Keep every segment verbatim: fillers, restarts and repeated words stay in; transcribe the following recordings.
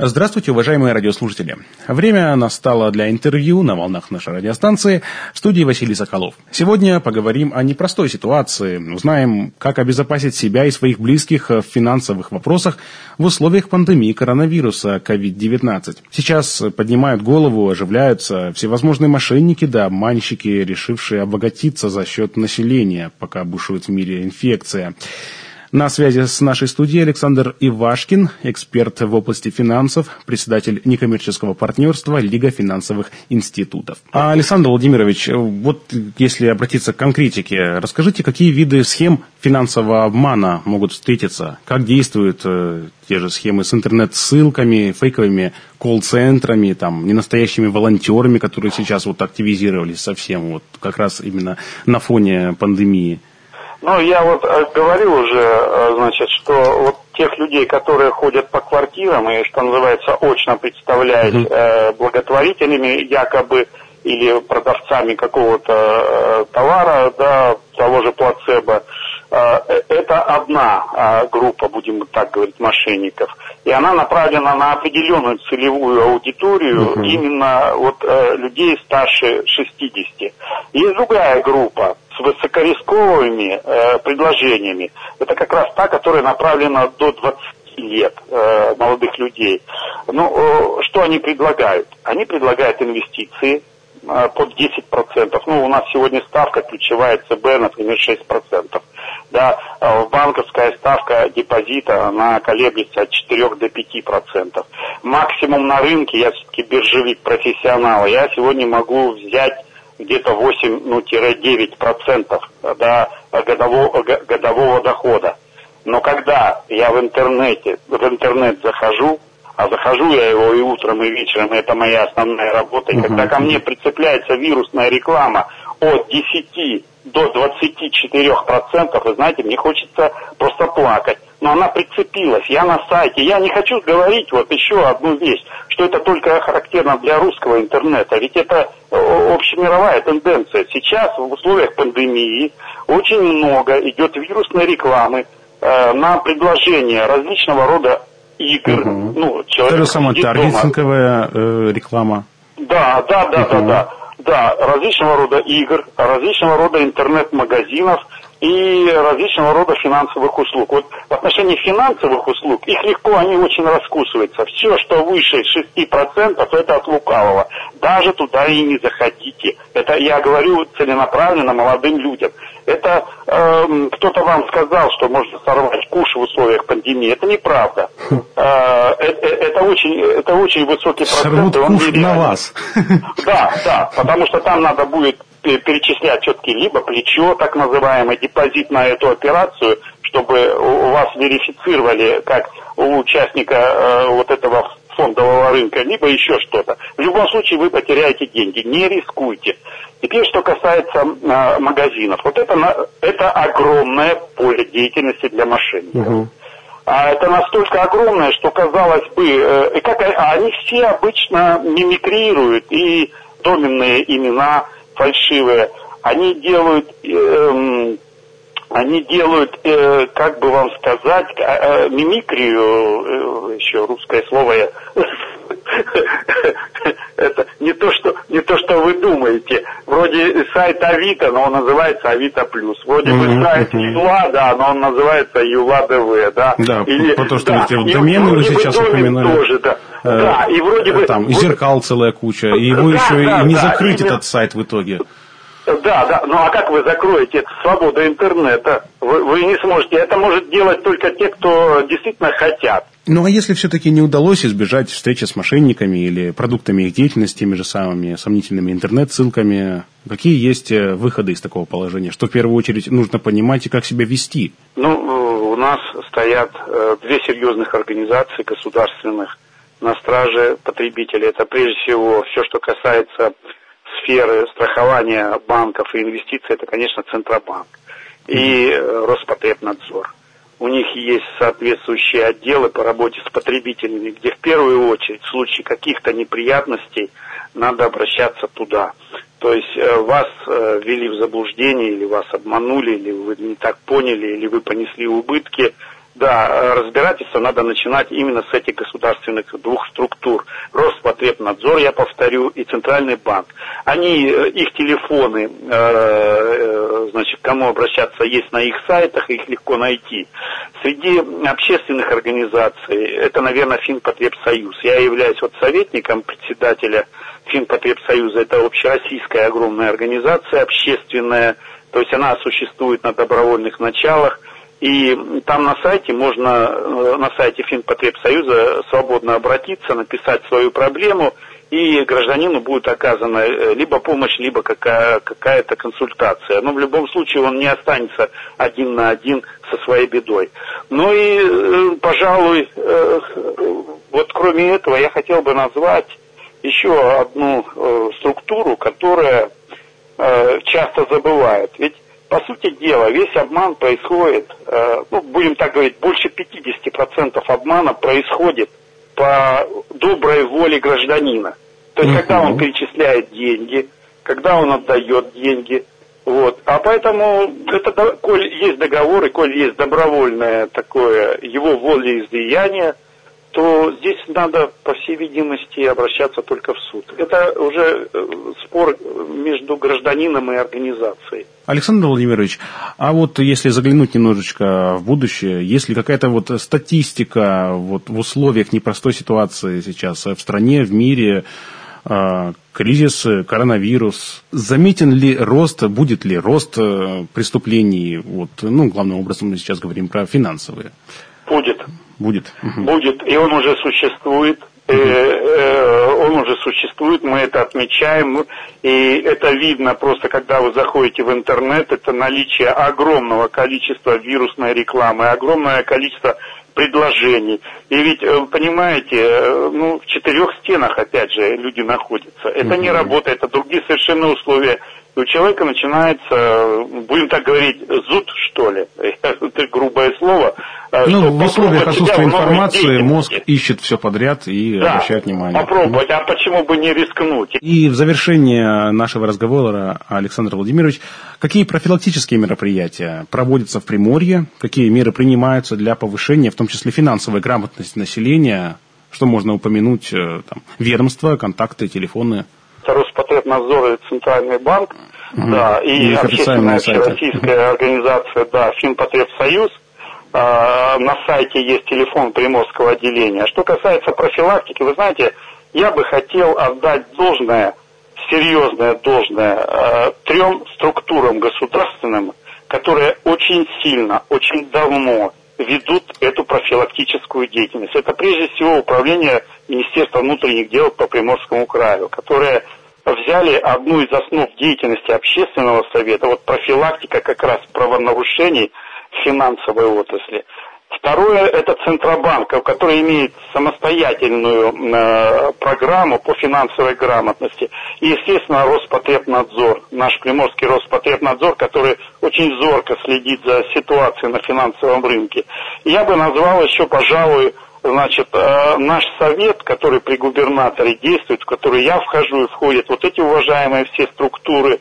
Здравствуйте, уважаемые радиослушатели. Время настало для интервью на волнах нашей радиостанции. В студии Василий Соколов. Сегодня поговорим о непростой ситуации. Узнаем, как обезопасить себя и своих близких в финансовых вопросах в условиях пандемии коронавируса ковид девятнадцать. Сейчас поднимают голову, оживляются всевозможные мошенники да обманщики, решившие обогатиться за счет населения, пока бушует в мире инфекция. На связи с нашей студией Александр Ивашкин, эксперт в области финансов, председатель некоммерческого партнерства Лига финансовых институтов. А, Александр Владимирович, вот если обратиться к конкретике, расскажите, какие виды схем финансового обмана могут встретиться? Как действуют э, те же схемы с интернет-ссылками, фейковыми колл-центрами, там, ненастоящими волонтерами, которые сейчас вот активизировались совсем, вот как раз именно на фоне пандемии? Ну, я вот говорил уже, значит, что вот тех людей, которые ходят по квартирам и, что называется, очно представляясь uh-huh. э, благотворителями якобы или продавцами какого-то э, товара, да, того же плацебо, э, это одна э, группа, будем так говорить, мошенников. И она направлена на определенную целевую аудиторию, uh-huh. именно вот э, людей старше шестидесяти. Есть другая группа с высокорисковыми э, предложениями. Это как раз та, которая направлена до двадцати лет э, молодых людей. Ну, э, что они предлагают? Они предлагают инвестиции э, под десять процентов. Ну, у нас сегодня ставка ключевая ЦБ, например, шесть процентов. Да, э, банковская ставка депозита, она колеблется от четырёх до пяти процентов. Максимум на рынке, я все-таки биржевик профессионал, я сегодня могу взять где-то восемь, ну, девять процентов да, годового, годового дохода. Но когда я в интернете, в интернет захожу, а захожу я его и утром, и вечером, и это моя основная работа, и uh-huh. когда ко мне прицепляется вирусная реклама от десяти до двадцати четырёх процентов, вы знаете, мне хочется просто плакать. Но она прицепилась, я на сайте, я не хочу говорить вот еще одну вещь, что это только характерно для русского интернета, ведь это общемировая тенденция. Сейчас в условиях пандемии очень много идет вирусной рекламы э, на предложение различного рода игр. Угу. Ну, человек это же самая таргетинговая э, реклама. Да, да, да, угу. да, да. Да, различного рода игр, различного рода интернет-магазинов и различного рода финансовых услуг. Вот в отношении финансовых услуг, их легко, они очень раскусываются. Все, что выше шести процентов, это от лукавого. Даже туда и не заходите. Это я говорю целенаправленно молодым людям. Это э, кто-то вам сказал, что можно сорвать куш в условиях пандемии. Это неправда. Э, это, это, очень, это очень высокий процент. Сорвут куш на вас. Да, да, потому что там надо будет перечислять все-таки либо плечо, так называемый, депозит на эту операцию, чтобы у вас верифицировали как у участника э, вот этого фондового рынка, либо еще что-то. В любом случае вы потеряете деньги. Не рискуйте. Теперь, что касается э, магазинов. Вот это, это огромное поле деятельности для мошенников. Угу. А это настолько огромное, что, казалось бы, э, как, они все обычно мимикрируют, и доменные имена фальшивые. Они делают... Э, Они делают, э, как бы вам сказать, э, мимикрию, э, еще русское слово, я, это не то, что не то, что вы думаете. Вроде сайт Авито, но он называется Авито Плюс. Вроде бы сайт Юла, да, но он называется Юла ДВ, да. Да, или, потому что да, вы домены вы сейчас упоминали. Тоже, да. Э, да, и вроде бы... Там, и зеркал целая куча, и его да, еще да, и не да, закрыть именно... этот сайт в итоге. Да, да, ну а как вы закроете? Это свобода интернета. Вы, вы не сможете. Это может делать только те, кто действительно хотят. Ну а если все-таки не удалось избежать встречи с мошенниками или продуктами их деятельности, теми же самыми сомнительными интернет-ссылками, какие есть выходы из такого положения? Что в первую очередь нужно понимать и как себя вести? Ну, у нас стоят две серьезных организации государственных на страже потребителей. Это прежде всего все, что касается сферы страхования банков и инвестиций, это, конечно, Центробанк и Роспотребнадзор. У них есть соответствующие отделы по работе с потребителями, где в первую очередь в случае каких-то неприятностей надо обращаться туда. То есть э, вас э, ввели в заблуждение, или вас обманули, или вы не так поняли, или вы понесли убытки. да, разбирательство надо начинать именно с этих государственных двух структур. Роспотребнадзор, я повторю, и Центральный банк. Они, их телефоны, значит, к кому обращаться, есть на их сайтах, их легко найти. Среди общественных организаций, это, наверное, Финпотребсоюз. Я являюсь вот советником председателя Финпотребсоюза. Это общероссийская огромная организация, общественная, то есть она существует на добровольных началах. И там на сайте можно, на сайте Финпотребсоюза свободно обратиться, написать свою проблему, и гражданину будет оказана либо помощь, либо какая, какая-то консультация. Но в любом случае он не останется один на один со своей бедой. Ну и, пожалуй, вот кроме этого я хотел бы назвать еще одну структуру, которая часто забывает. Ведь по сути дела, весь обман происходит, э, ну, будем так говорить, больше пятьдесят процентов обмана происходит по доброй воле гражданина. То есть, mm-hmm. когда он перечисляет деньги, когда он отдает деньги. Вот. А поэтому, это, коль есть договоры, коль есть добровольное такое его волеизлияние, то здесь надо, по всей видимости, обращаться только в суд. Это уже спор между гражданином и организацией. Александр Владимирович, а вот если заглянуть немножечко в будущее, есть ли какая-то вот статистика вот в условиях непростой ситуации сейчас в стране, в мире, кризис, коронавирус, заметен ли рост, будет ли рост преступлений, вот, ну, главным образом мы сейчас говорим про финансовые? Будет. Будет. Будет, и он уже существует. Uh-huh. э, он уже существует, мы это отмечаем, и это видно просто, когда вы заходите в интернет, это наличие огромного количества вирусной рекламы, огромное количество предложений. И ведь, понимаете, ну, в четырех стенах, опять же, люди находятся. Это uh-huh. не работает, это другие совершенно условия. И у человека начинается, будем так говорить, зуд, что ли, это грубое слово. Ну, в условиях отсутствия информации мозг ищет все подряд и да, обращает внимание. Попробовать, а почему бы не рискнуть? И в завершение нашего разговора, Александр Владимирович, какие профилактические мероприятия проводятся в Приморье, какие меры принимаются для повышения, в том числе финансовой грамотности населения, что можно упомянуть, там, ведомства, контакты, телефоны? Роспотребнадзор и Центральный банк, угу. да, и, и общественная всероссийская организация, да, Финпотребсоюз. А, на сайте есть телефон Приморского отделения. Что касается профилактики, вы знаете, я бы хотел отдать должное, серьезное должное а, трем структурам государственным, которые очень сильно, очень давно ведут эту профилактическую деятельность. Это прежде всего управление Министерства внутренних дел по Приморскому краю, которое взяли одну из основ деятельности общественного совета, вот профилактика как раз правонарушений в финансовой отрасли. Второе – это Центробанк, который имеет самостоятельную э, программу по финансовой грамотности. И, естественно, Роспотребнадзор, наш Приморский Роспотребнадзор, который очень зорко следит за ситуацией на финансовом рынке. Я бы назвал еще, пожалуй, значит, э, наш совет, который при губернаторе действует, в который я вхожу и входят вот эти уважаемые все структуры,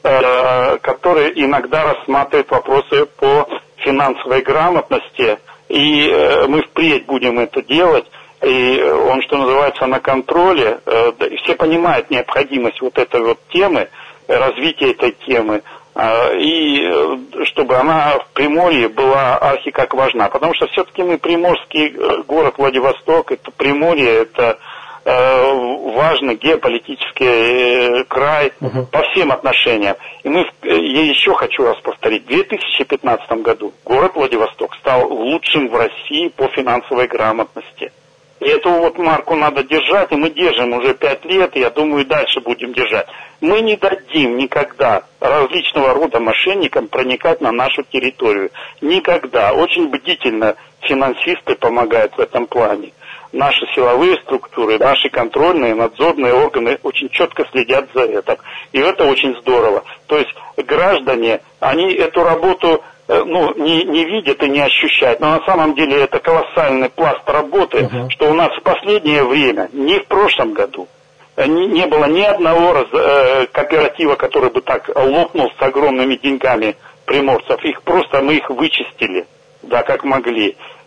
э, которые иногда рассматривают вопросы по финансовой грамотности. И э, мы впредь будем это делать, и он, что называется, на контроле. Э, да, и все понимают необходимость вот этой вот темы, развития этой темы, э, и э, чтобы она в Приморье была архи как важна. Потому что все-таки мы приморский э, город Владивосток, это Приморье, это э, важный геополитический э, край uh-huh. по всем отношениям. И мы, я еще хочу раз повторить, в две тысячи пятнадцатом году город Владивосток стал лучшим в России по финансовой грамотности. И эту вот марку надо держать, и мы держим уже пять лет, и я думаю, и дальше будем держать. Мы не дадим никогда различного рода мошенникам проникать на нашу территорию. Никогда. Очень бдительно финансисты помогают в этом плане. Наши силовые структуры, наши контрольные, надзорные органы очень четко следят за этим. И это очень здорово. То есть граждане, они эту работу ну, не, не видят и не ощущают. Но на самом деле это колоссальный пласт работы, uh-huh. что у нас в последнее время, не в прошлом году, не, не было ни одного раз, э, кооператива, который бы так лопнул с огромными деньгами приморцев. Их просто мы их вычистили, да, как могли.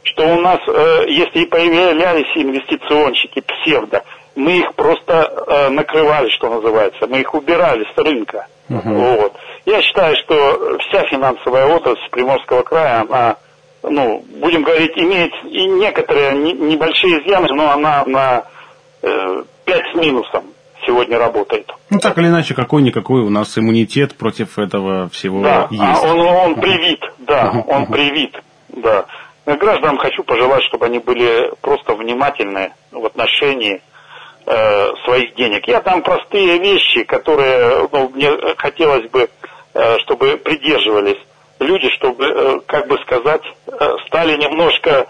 что у нас, э, если и появлялись инвестиционщики псевдо, мы их просто э, накрывали, что называется, мы их убирали с рынка. Uh-huh. Вот. Я считаю, что вся финансовая отрасль Приморского края, она, ну, будем говорить, имеет и некоторые не, небольшие изъяны, но она на э, пять с минусом сегодня работает. Ну, так или иначе, какой-никакой у нас иммунитет против этого всего да, есть. А он, он привит, да, uh-huh. он привит, да. Гражданам хочу пожелать, чтобы они были просто внимательны в отношении э, своих денег. Я дам простые вещи, которые, ну, мне хотелось бы, э, чтобы придерживались люди, чтобы, э, как бы сказать, э, стали немножко,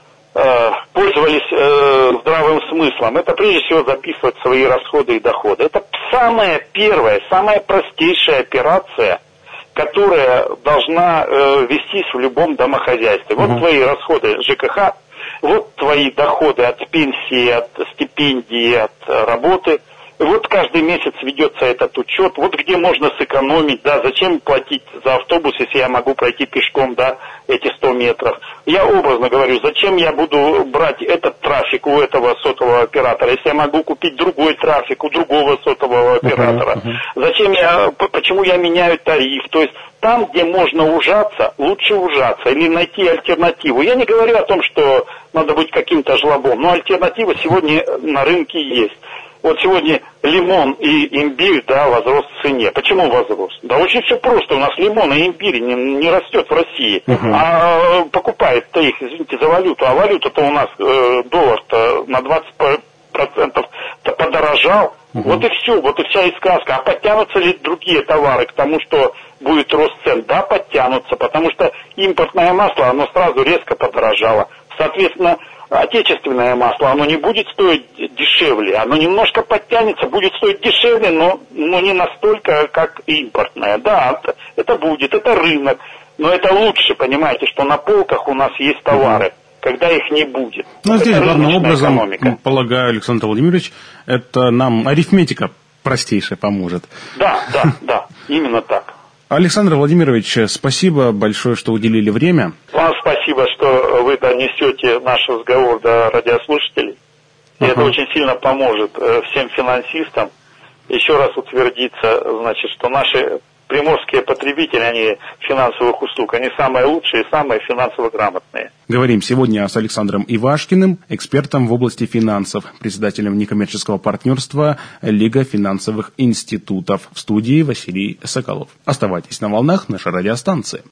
э, пользовались э, здравым смыслом. Это прежде всего записывать свои расходы и доходы. Это самая первая, самая простейшая операция, которая должна э, вестись в любом домохозяйстве. Вот uh-huh. твои расходы ЖКХ, вот твои доходы от пенсии, от стипендии, от э, работы. Вот каждый месяц ведется этот учет. Вот где можно сэкономить, да, зачем платить за автобус, если я могу пройти пешком, да, эти сто метров. Я образно говорю, зачем я буду брать этот трафик у этого сотового оператора, если я могу купить другой трафик у другого сотового оператора. Uh-huh, uh-huh. Зачем я, почему я меняю тариф? То есть там, где можно ужаться, лучше ужаться или найти альтернативу. Я не говорю о том, что надо быть каким-то жлобом, но альтернатива сегодня на рынке есть. Вот сегодня лимон и имбирь, да, возрос в цене. Почему возрос? Да очень все просто. У нас лимон и имбирь не, не растет в России. Uh-huh. А покупает-то их, извините, за валюту. А валюта-то у нас, э, доллар-то на двадцать процентов подорожал. Uh-huh. Вот и все, вот и вся и сказка. А подтянутся ли другие товары к тому, что будет рост цен? Да, подтянутся, потому что импортное масло, оно сразу резко подорожало. Соответственно, отечественное масло, оно не будет стоить дешевле, оно немножко подтянется, будет стоить дешевле, но, но не настолько, как импортное. Да, это, это будет, это рынок, но это лучше, понимаете, что на полках у нас есть товары, угу. когда их не будет. Ну, здесь главным образом, экономика. Полагаю, Александр Владимирович, это нам арифметика простейшая поможет. Да, да, да, именно так. Александр Владимирович, спасибо большое, что уделили время. Вам спасибо, что вы донесете наш разговор до радиослушателей. И uh-huh. это очень сильно поможет всем финансистам еще раз утвердиться, значит, что наши приморские потребители, они финансовых услуг, они самые лучшие и самые финансово грамотные. Говорим сегодня с Александром Ивашкиным, экспертом в области финансов, председателем некоммерческого партнерства Лига финансовых институтов. В студии Василий Соколов. Оставайтесь на волнах нашей радиостанции.